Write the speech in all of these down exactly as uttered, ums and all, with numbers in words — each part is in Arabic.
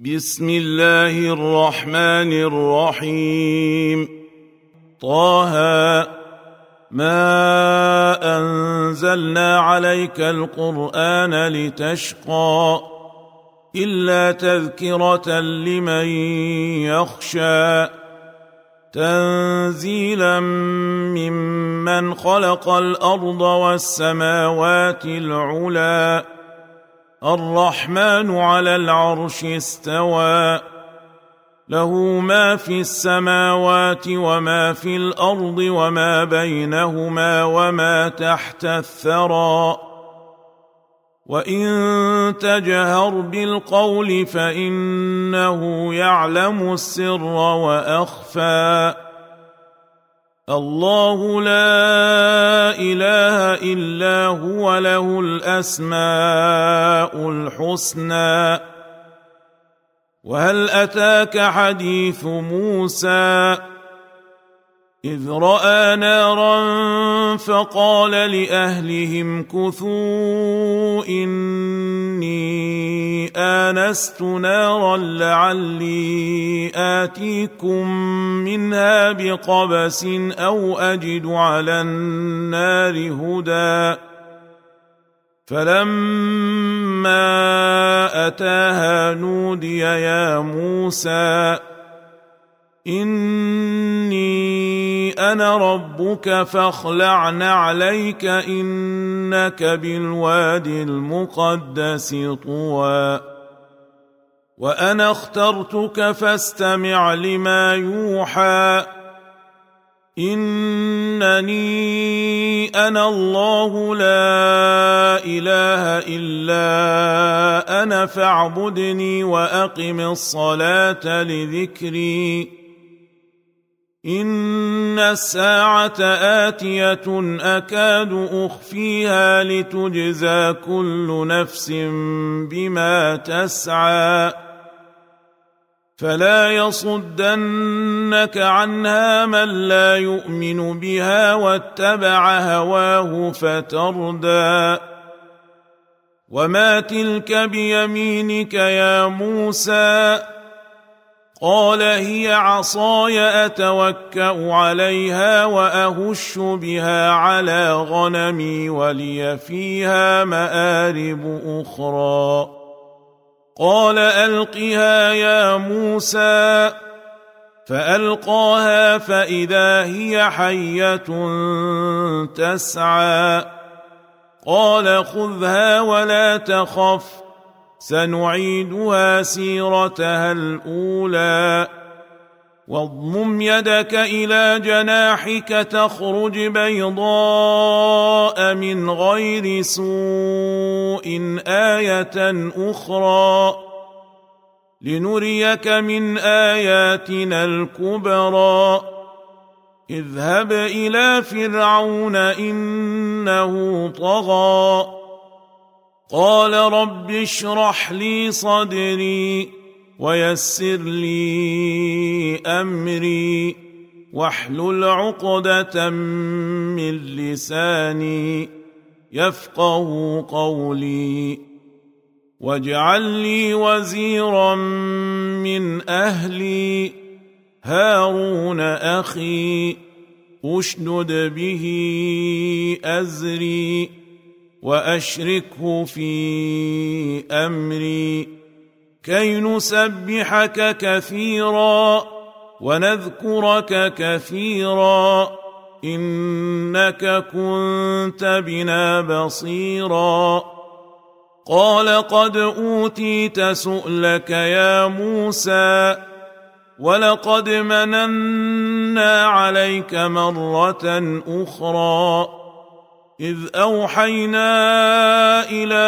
بسم الله الرحمن الرحيم. طه ما أنزلنا عليك القرآن لتشقى إلا تذكرة لمن يخشى تنزيلا ممن خلق الأرض والسماوات العلى الرحمن على العرش استوى له ما في السماوات وما في الأرض وما بينهما وما تحت الثرى وإن تجهر بالقول فإنه يعلم السر وأخفى الله لا إله إلا هو له الأسماء الحسنى. وهل أتاك حديث موسى إذ رأى نارا فقال لأهلهم كثوا إني آنست نارا لعلي آتيكم منها بقبس أو أجد على النار هدى فلما أتاها نودي يا موسى إني أنا ربك فاخلع نعليك إنك بالوادي المقدس طوى وأنا اخترتك فاستمع لما يوحى إنني أنا الله لا إله إلا أنا فاعبدني وأقم الصلاة لذكري إن الساعة آتية أكاد أخفيها لتجزى كل نفس بما تسعى فلا يصدنك عنها من لا يؤمن بها واتبع هواه فتردى وما تلك بيمينك يا موسى قال هي عصاي أتوكأ عليها وأهش بها على غنمي ولي فيها مآرب أخرى قال ألقها يا موسى فألقاها فإذا هي حية تسعى قال خذها ولا تخف سنعيدها سيرتها الأولى واضمم يدك إلى جناحك تخرج بيضاء من غير سوء آية أخرى لنريك من آياتنا الكبرى اذهب إلى فرعون إنه طغى قال رب اشرح لي صدري ويسر لي أمري واحلل عقدة من لساني يفقه قولي واجعل لي وزيرا من أهلي هارون أخي أشدد به أزري وأشركه في أمري كي نسبحك كثيرا ونذكرك كثيرا إنك كنت بنا بصيرا قال قد أوتيت سؤلك يا موسى ولقد مننا عليك مرة أخرى إذ أوحينا إلى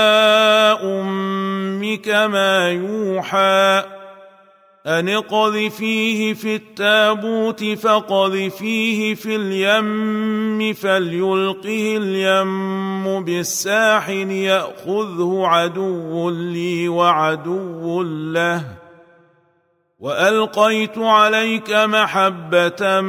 أمك ما يوحى أن اقذفيه في التابوت فاقذفيه في اليم فليلقه اليم بالساحل يأخذه عدو لي وعدو له وألقيت عليك محبة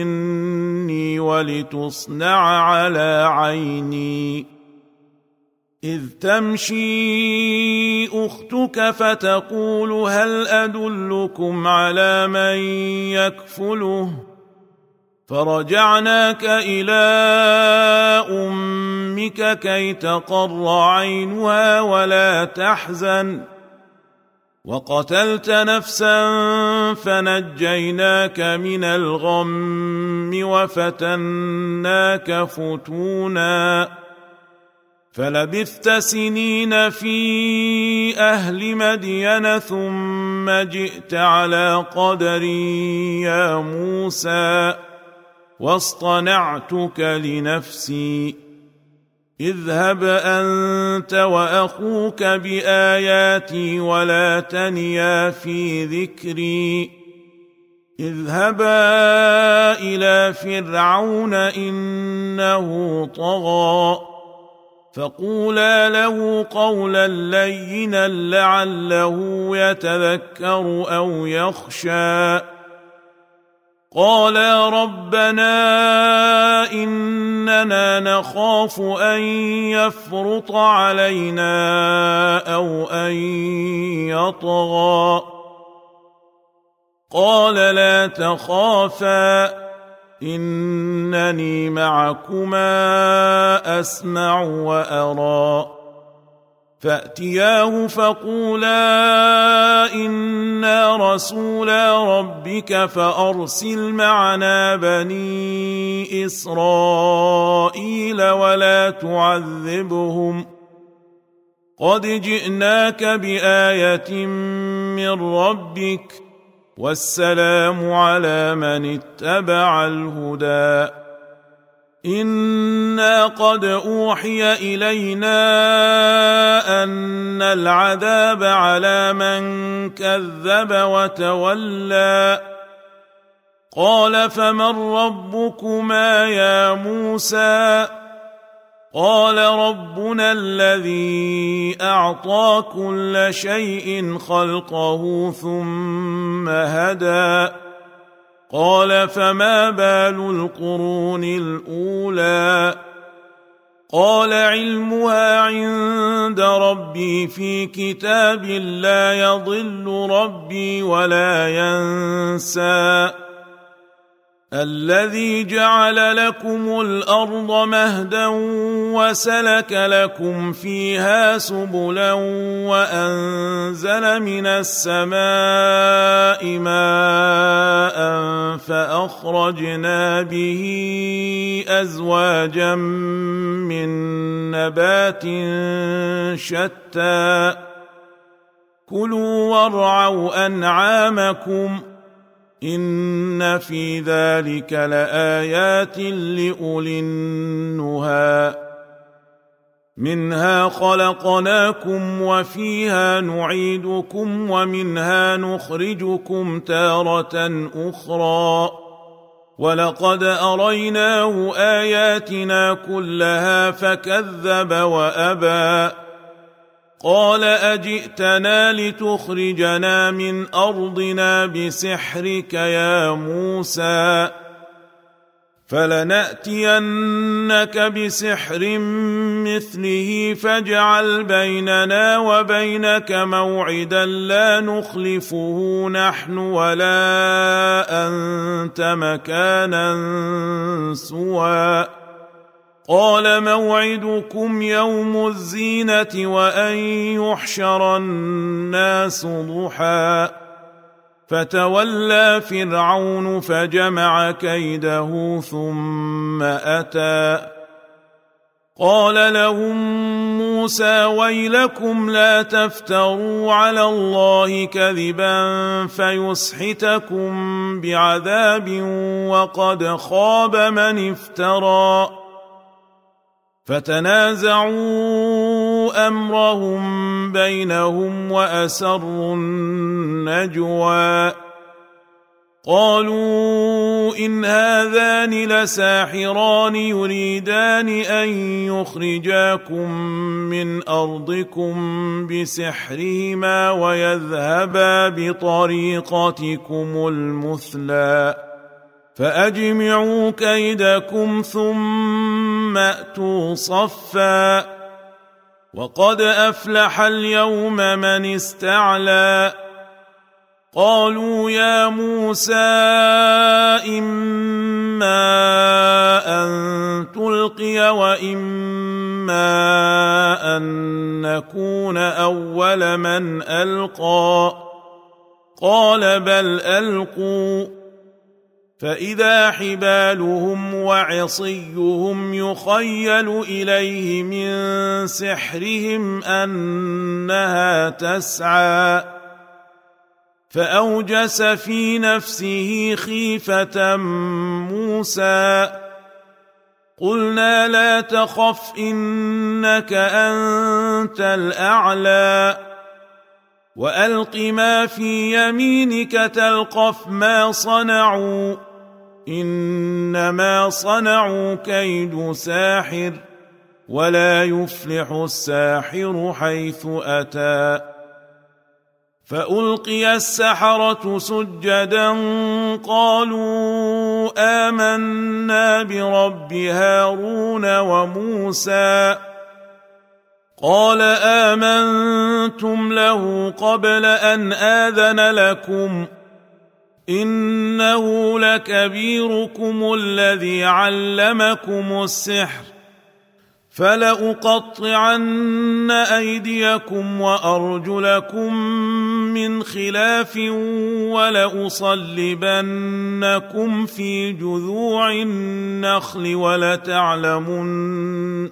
مني ولتصنع على عيني إذ تمشي أختك فتقول هل أدلكم على من يكفله فرجعناك إلى أمك كي تقر عينها ولا تحزن وقتلت نفسا فنجيناك من الغم وفتناك فتونا فلبثت سنين في أهل مدين ثم جئت على قدري يا موسى واصطنعتك لنفسي اذهب أنت وأخوك بآياتي ولا تنيا في ذكري اذهبا إلى فرعون إنه طغى فقولا له قولا لينا لعله يتذكر أو يخشى قالا ربنا إننا نخاف أن يفرط علينا أو أن يطغى قال لا تخافا إنني معكما أسمع وأرى فأتياه فقولا إنا رسولا ربك فأرسل معنا بني إسرائيل ولا تعذبهم قد جئناك بآية من ربك والسلام على من اتبع الهدى إنا قد أوحي إلينا أن العذاب على من كذب وتولى قال فمن ربكما يا موسى قال ربنا الذي أعطى كل شيء خلقه ثم هدى قال فما بال القرون الأولى قال علمها عند ربي في كتاب لا يضل ربي ولا ينسى الذي جعل لكم الأرض مهدا وسلك لكم فيها سبلا وأنزل من السماء ماء فأخرجنا به أزواجا من نبات شتى كلوا وارعوا أنعامكم إن في ذلك لآيات لأولي النهى منها خلقناكم وفيها نعيدكم ومنها نخرجكم تارة أخرى ولقد أريناه آياتنا كلها فكذب وأبى قال أجئتنا لتخرجنا من أرضنا بسحرك يا موسى فلنأتينك بسحر مثله فاجعل بيننا وبينك موعدا لا نخلفه نحن ولا أنت مكانا سوى قال موعدكم يوم الزينة وأن يحشر الناس ضحى فتولى فرعون فجمع كيده ثم أتى قال لهم موسى ويلكم لا تفتروا على الله كذبا فيسحتكم بعذاب وقد خاب من افترى فتنازعوا أمرهم بينهم وأسروا النجوى قالوا إن هذان لساحران يريدان أن يخرجاكم من أرضكم بسحرهما ويذهبا بطريقتكم المثلى فأجمعوا كيدكم ثم أتوا صفا وقد أفلح اليوم من استعلى قالوا يا موسى إما أن تلقي وإما أن نكون أول من ألقى قال بل ألقوا فإذا حبالهم وعصيهم يخيل إليه من سحرهم أنها تسعى فأوجس في نفسه خيفة موسى قلنا لا تخف إنك أنت الأعلى وألق ما في يمينك تلقف ما صنعوا إنما صنعوا كيد ساحر ولا يفلح الساحر حيث أتى فألقي السحرة سجدا قالوا آمنا برب هارون وموسى قال آمنتم له قبل أن آذن لكم إنه لكبيركم الذي علمكم السحر فلأقطعن أيديكم وأرجلكم من خلاف ولأصلبنكم في جذوع النخل ولتعلمن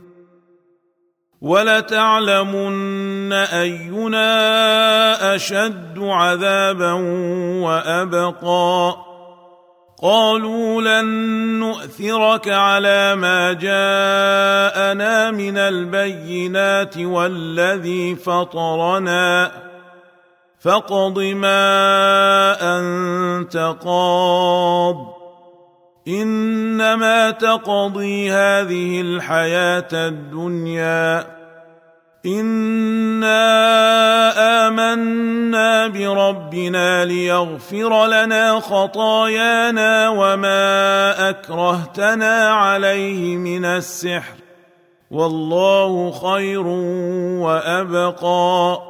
ولتعلمن أينا أشد عذابا وأبقى قالوا لن نؤثرك على ما جاءنا من البينات والذي فطرنا فاقض ما أنت قاض إنما تقضي هذه الحياة الدنيا إنا آمنا بربنا ليغفر لنا خطايانا وما أكرهتنا عليه من السحر والله خير وأبقى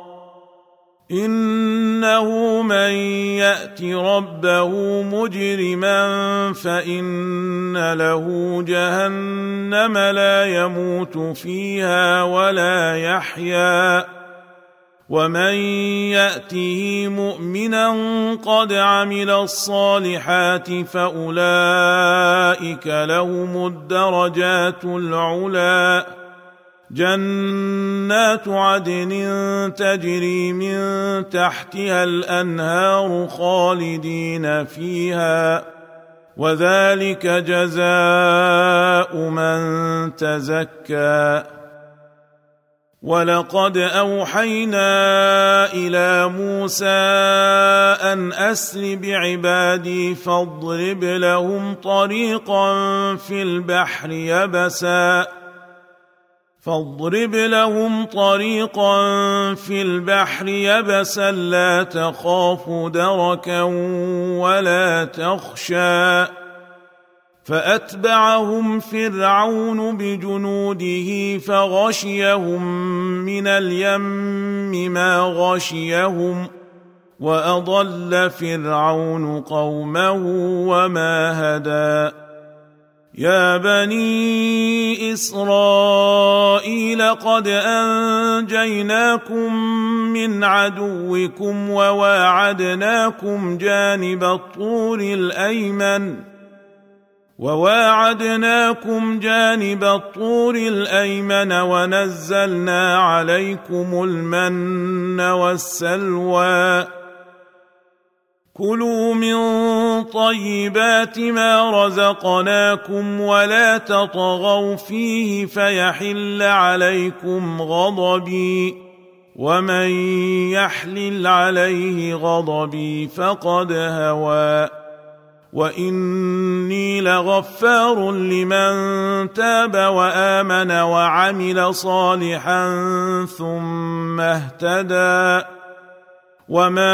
إنه من يأت ربه مجرما فإن له جهنم لا يموت فيها ولا يحيا ومن يأته مؤمنا قد عمل الصالحات فأولئك لهم الدرجات العلى جنات عدن تجري من تحتها الأنهار خالدين فيها وذلك جزاء من تزكى ولقد أوحينا إلى موسى أن أسر بعبادي فاضرب لهم طريقا في البحر يبسا فاضرب لهم طريقا في البحر يبسا لا تخاف دركا ولا تخشى فأتبعهم فرعون بجنوده فغشيهم من اليم ما غشيهم وأضل فرعون قومه وما هدى يا بني إسرائيل قد أنجيناكم من عدوكم وواعدناكم جانب الطور الأيمن وواعدناكم جانب الطور الأيمن ونزلنا عليكم المن والسلوى كلوا من طيبات ما رزقناكم ولا تطغوا فيه فيحل عليكم غضبي ومن يحلل عليه غضبي فقد هوى وإني لغفار لمن تاب وآمن وعمل صالحا ثم اهتدى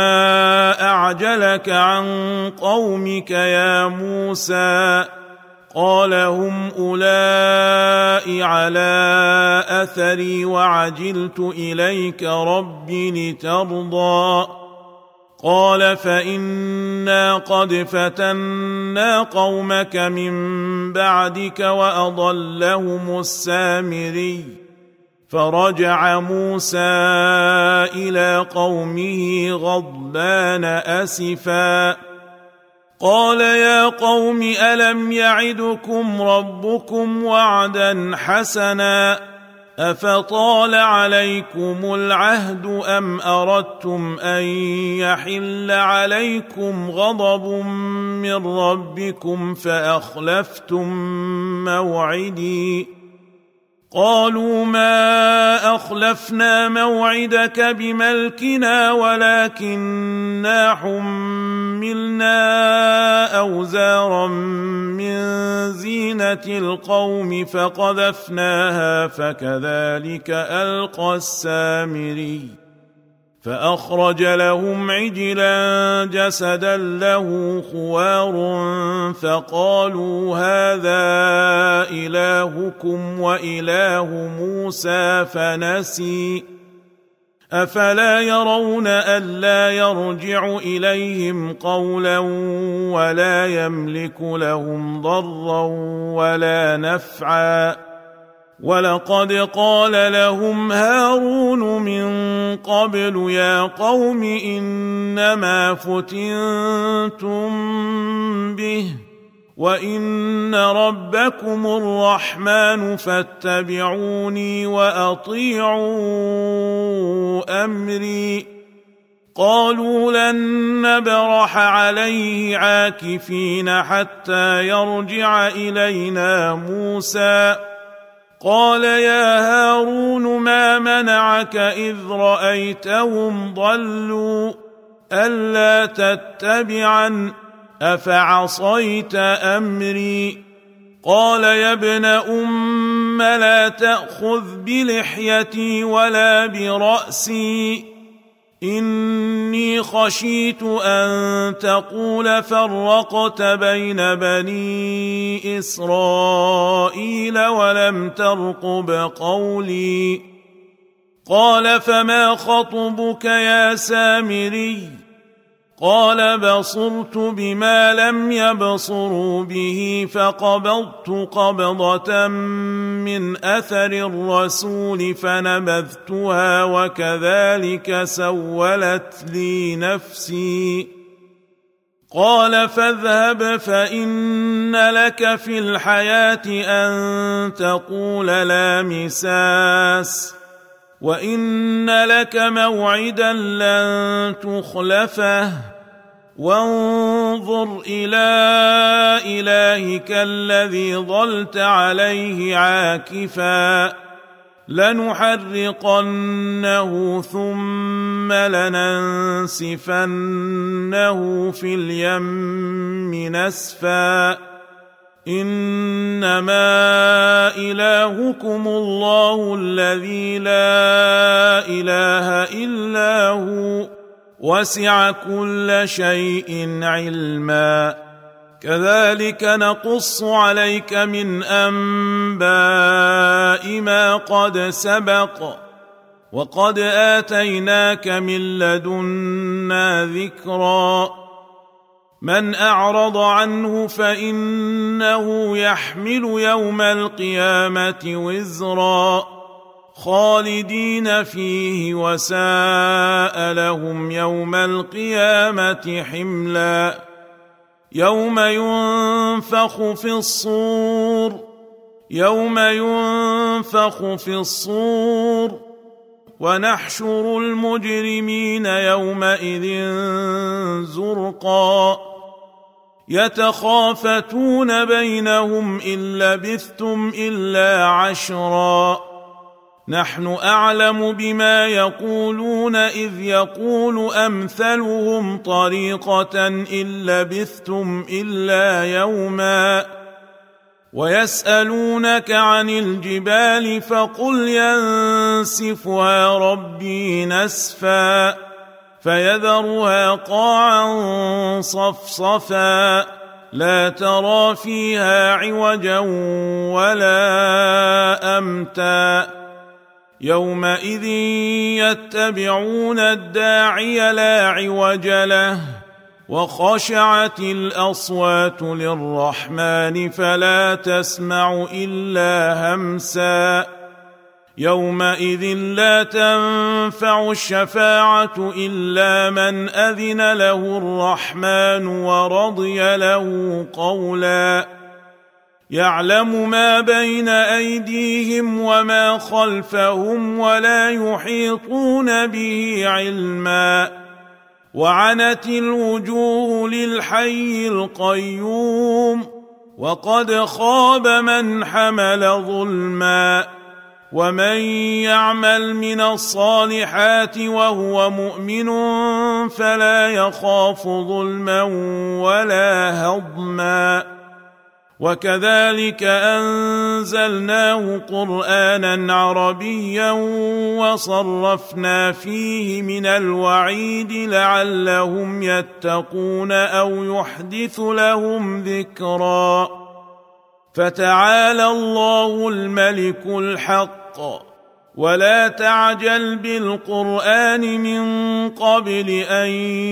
وما أعجلك عن قومك يا موسى قال هم أولئك على أثري وعجلت إليك رب لترضى قال فإنا قد فتنا قومك من بعدك وأضلهم السامري فرجع موسى إلى قومه غضبان أسفا قال يا قوم ألم يعدكم ربكم وعدا حسنا أفطال عليكم العهد أم أردتم أن يحل عليكم غضب من ربكم فأخلفتم موعدي قالوا ما أخلفنا موعدك بملكنا ولكننا حملنا أوزارا من زينة القوم فقذفناها فكذلك ألقى السامري فأخرج لهم عجلا جسدا له خوار فقالوا هذا إلهكم وإله موسى فنسي أفلا يرون ألا يرجع إليهم قولا ولا يملك لهم ضرا ولا نفعا ولقد قال لهم هارون من قبل يا قوم إنما فتنتم به وإن ربكم الرحمن فاتبعوني وأطيعوا أمري قالوا لن نبرح عليه عاكفين حتى يرجع إلينا موسى قال يا هارون ما منعك إذ رأيتهم ضلوا ألا تتبعن أفعصيت أمري قال يا ابن أم لا تأخذ بلحيتي ولا برأسي إني خشيت أن تقول فرقت بين بني إسرائيل ولم ترقب قولي قال فما خطبك يا سامري قال بصرت بما لم يبصروا به فقبضت قبضة من أثر الرسول فنبذتها وكذلك سولت لي نفسي قال فاذهب فإن لك في الحياة أن تقول لا مساس وإن لك موعدا لن تخلفه وانظر إلى إلهك الذي ظلت عليه عاكفا لنحرقنه ثم لننسفنه في اليم نسفا إنما إلهكم الله الذي لا إله إلا هو وسع كل شيء علما كذلك نقص عليك من أنباء ما قد سبق وقد آتيناك من لدنا ذكرا من أعرض عنه فإنه يحمل يوم القيامة وزرا خالدين فيه وساء لهم يوم القيامة حملا يوم ينفخ في الصور يوم ينفخ في الصور ونحشر المجرمين يومئذ زرقا يتخافتون بينهم إن لبثتم إلا عشرا نحن أعلم بما يقولون إذ يقول أمثلهم طريقة إن لبثتم إلا يوما ويسألونك عن الجبال فقل ينسفها ربي نسفا فيذرها قاعا صفصفا لا ترى فيها عوجا ولا أمتا يومئذ يتبعون الداعي لا عوج له وخشعت الأصوات للرحمن فلا تسمع إلا همسا يومئذ لا تنفع الشفاعة إلا من أذن له الرحمن ورضي له قولا يعلم ما بين أيديهم وما خلفهم ولا يحيطون به علما وعنت الوجوه للحي القيوم وقد خاب من حمل ظلما ومن يعمل من الصالحات وهو مؤمن فلا يخاف ظلما ولا هضما وكذلك أنزلناه قرآنا عربيا وصرفنا فيه من الوعيد لعلهم يتقون أو يحدث لهم ذكرا فتعالى الله الملك الحق ولا تعجل بالقرآن من قبل أن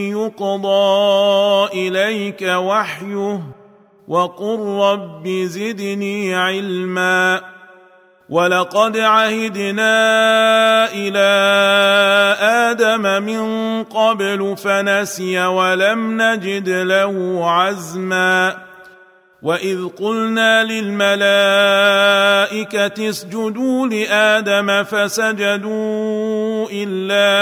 يقضى إليك وحيه وقل رب زدني علما ولقد عهدنا إلى آدم من قبل فنسي ولم نجد له عزما وإذ قلنا للملائكة اسجدوا لآدم فسجدوا إلا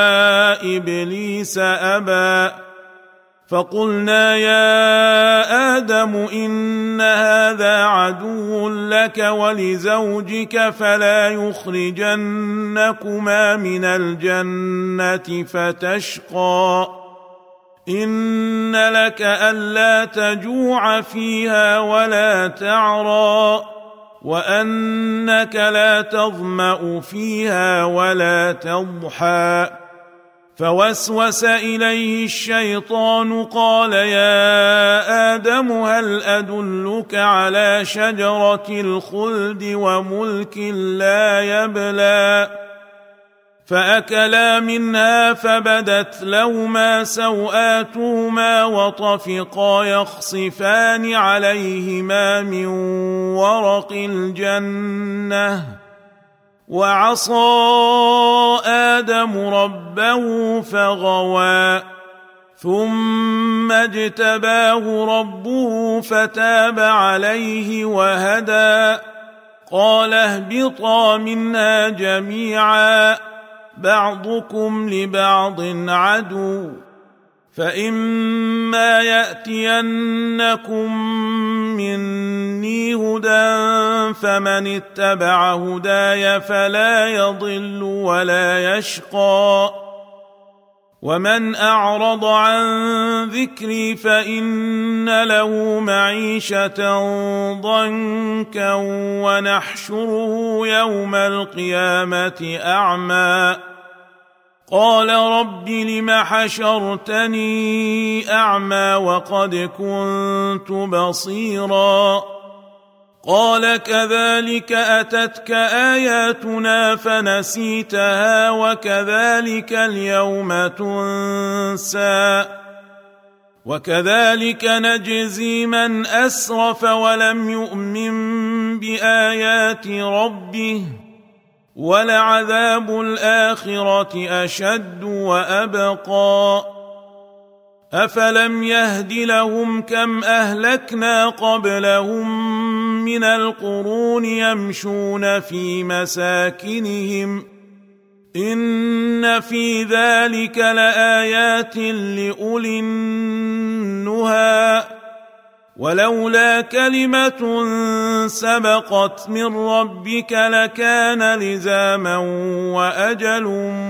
إبليس أبى فقلنا يا آدم إن هذا عدو لك ولزوجك فلا يخرجنكما من الجنة فتشقى إن لك ألا تجوع فيها ولا تعرى وأنك لا تظمأ فيها ولا تضحى فوسوس إليه الشيطان قال يا آدم هل أدلك على شجرة الخلد وملك لا يبلى فأكلا منها فبدت لهما سوآتهما وطفقا يخصفان عليهما من ورق الجنة وعصى آدم ربه فغوى ثم اجتباه ربه فتاب عليه وهدى قال اهبطا منها جميعا بعضكم لبعض عدو فإما يأتينكم مني هدى فمن اتبع هداي فلا يضل ولا يشقى ومن أعرض عن ذكري فإن له معيشة ضنكا ونحشره يوم القيامة أعمى قال رب لم حشرتني أعمى وقد كنت بصيرا قال كذلك أتتك آياتنا فنسيتها وكذلك اليوم تنسى وكذلك نجزي من أسرف ولم يؤمن بآيات ربه ولعذاب الآخرة أشد وأبقى أفلم يهد لهم كم أهلكنا قبلهم من القرون يمشون في مساكنهم إن في ذلك لآيات لأولي النهى ولولا كلمة سبقت من ربك لكان لزاما وأجل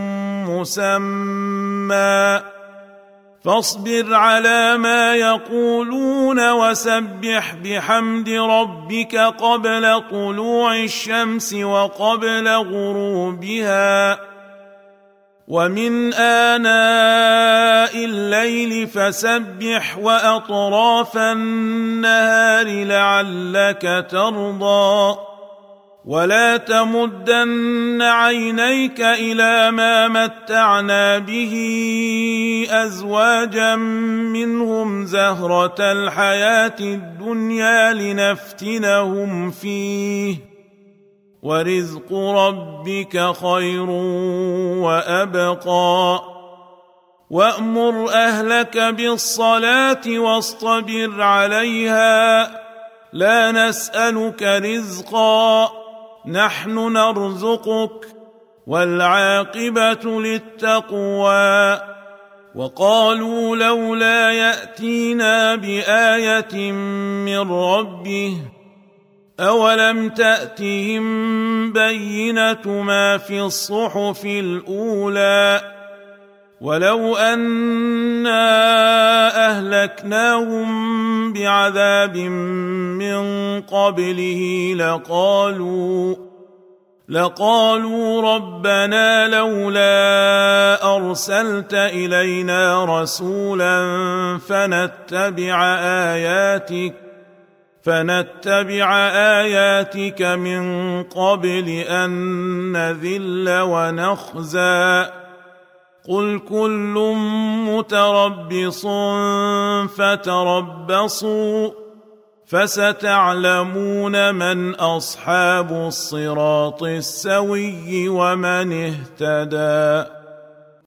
مسمى فاصبر على ما يقولون وسبح بحمد ربك قبل طلوع الشمس وقبل غروبها ومن آناء الليل الليل فسبح وأطراف النهار لعلك ترضى ولا تمدن عينيك إلى ما متعنا به أزواجا منهم زهرة الحياة الدنيا لنفتنهم فيه ورزق ربك خير وأبقى وأمر أهلك بالصلاة واصطبر عليها لا نسألك رزقا نحن نرزقك والعاقبة للتقوى وقالوا لولا يأتينا بآية من ربه أولم تأتهم بينة ما في الصحف الأولى ولو أنا أهلكناهم بعذاب من قبله لقالوا لقالوا ربنا لولا أرسلت إلينا رسولا فنتبع آياتك فنتبع آياتك من قبل أن نذل ونخزى قل كل متربص فتربصوا فستعلمون من أصحاب الصراط السوي ومن اهتدى.